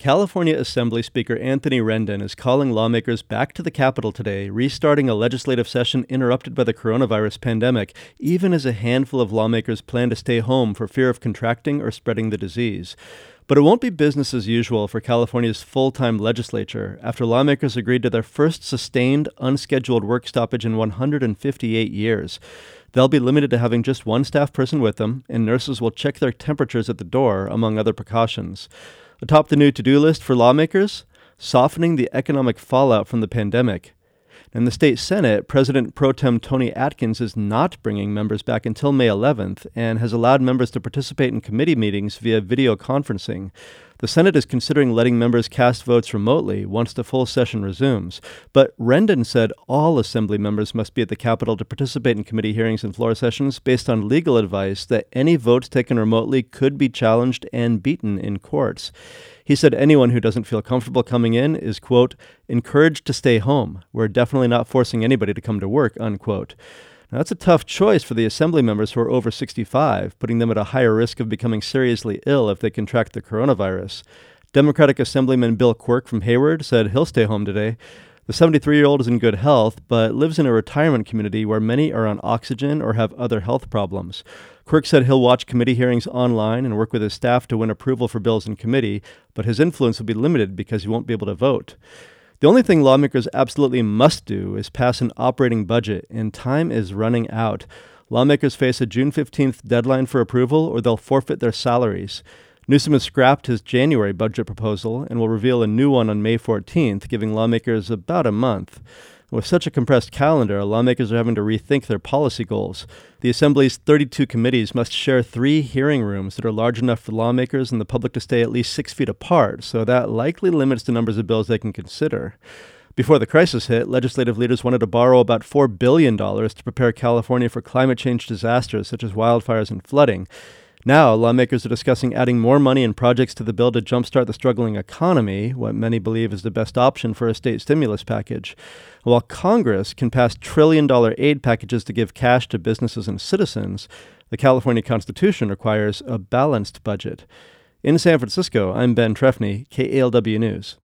California Assembly Speaker Anthony Rendon is calling lawmakers back to the Capitol today, restarting a legislative session interrupted by the coronavirus pandemic, even as a handful of lawmakers plan to stay home for fear of contracting or spreading the disease. But it won't be business as usual for California's full-time legislature after lawmakers agreed to their first sustained, unscheduled work stoppage in 158 years. They'll be limited to having just one staff person with them, and nurses will check their temperatures at the door, among other precautions. Atop the new to-do list for lawmakers, softening the economic fallout from the pandemic. In the state Senate, President Pro Tem Tony Atkins is not bringing members back until May 11th and has allowed members to participate in committee meetings via video conferencing. The Senate is considering letting members cast votes remotely once the full session resumes, but Rendon said all Assembly members must be at the Capitol to participate in committee hearings and floor sessions based on legal advice that any votes taken remotely could be challenged and beaten in courts. He said anyone who doesn't feel comfortable coming in is, quote, encouraged to stay home. We're definitely not forcing anybody to come to work, unquote. Now, that's a tough choice for the Assembly members who are over 65, putting them at a higher risk of becoming seriously ill if they contract the coronavirus. Democratic Assemblyman Bill Quirk from Hayward said he'll stay home today. The 73-year-old is in good health, but lives in a retirement community where many are on oxygen or have other health problems. Quirk said he'll watch committee hearings online and work with his staff to win approval for bills in committee, but his influence will be limited because he won't be able to vote. The only thing lawmakers absolutely must do is pass an operating budget, and time is running out. Lawmakers face a June 15th deadline for approval, or they'll forfeit their salaries. Newsom has scrapped his January budget proposal and will reveal a new one on May 14th, giving lawmakers about a month. With such a compressed calendar, lawmakers are having to rethink their policy goals. The Assembly's 32 committees must share 3 hearing rooms that are large enough for lawmakers and the public to stay at least 6 feet apart, so that likely limits the numbers of bills they can consider. Before the crisis hit, legislative leaders wanted to borrow about $4 billion to prepare California for climate change disasters such as wildfires and flooding. Now, lawmakers are discussing adding more money and projects to the bill to jumpstart the struggling economy, what many believe is the best option for a state stimulus package. While Congress can pass trillion-dollar aid packages to give cash to businesses and citizens, the California Constitution requires a balanced budget. In San Francisco, I'm Ben Trefny, KALW News.